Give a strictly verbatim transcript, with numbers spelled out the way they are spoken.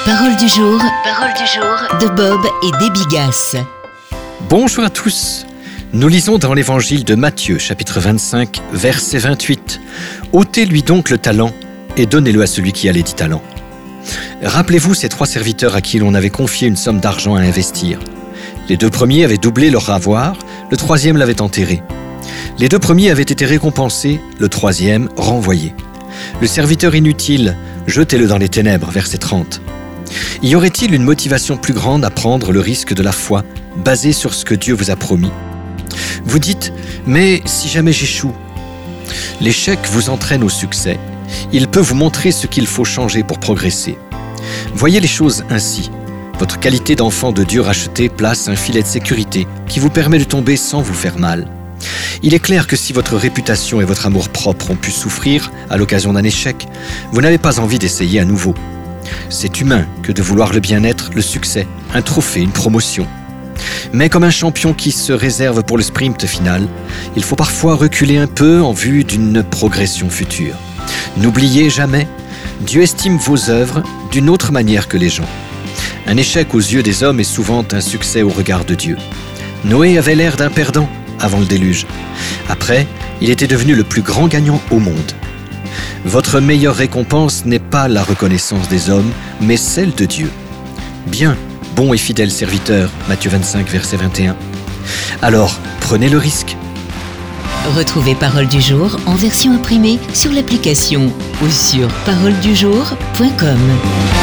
Parole du jour, parole du jour de Bob et Debbie Gass. Bonjour à tous. Nous lisons dans l'évangile de Matthieu, chapitre vingt-cinq, verset vingt-huit. « Ôtez-lui donc le talent et donnez-le à celui qui a les dix talents. » Rappelez-vous ces trois serviteurs à qui l'on avait confié une somme d'argent à investir. Les deux premiers avaient doublé leur avoir, le troisième l'avait enterré. Les deux premiers avaient été récompensés, le troisième renvoyé. Le serviteur inutile, jetez-le dans les ténèbres, verset trente. Y aurait-il une motivation plus grande à prendre le risque de la foi, basée sur ce que Dieu vous a promis ? Vous dites, mais si jamais j'échoue ? L'échec vous entraîne au succès. Il peut vous montrer ce qu'il faut changer pour progresser. Voyez les choses ainsi. Votre qualité d'enfant de Dieu racheté place un filet de sécurité qui vous permet de tomber sans vous faire mal. Il est clair que si votre réputation et votre amour-propre ont pu souffrir à l'occasion d'un échec, vous n'avez pas envie d'essayer à nouveau. C'est humain que de vouloir le bien-être, le succès, un trophée, une promotion. Mais comme un champion qui se réserve pour le sprint final, il faut parfois reculer un peu en vue d'une progression future. N'oubliez jamais, Dieu estime vos œuvres d'une autre manière que les gens. Un échec aux yeux des hommes est souvent un succès au regard de Dieu. Noé avait l'air d'un perdant avant le déluge. Après, il était devenu le plus grand gagnant au monde. Votre meilleure récompense n'est pas la reconnaissance des hommes, mais celle de Dieu. Bien, bon et fidèle serviteur, Matthieu vingt-cinq, verset vingt et un. Alors, prenez le risque. Retrouvez Parole du jour en version imprimée sur l'application ou sur parole du jour point com.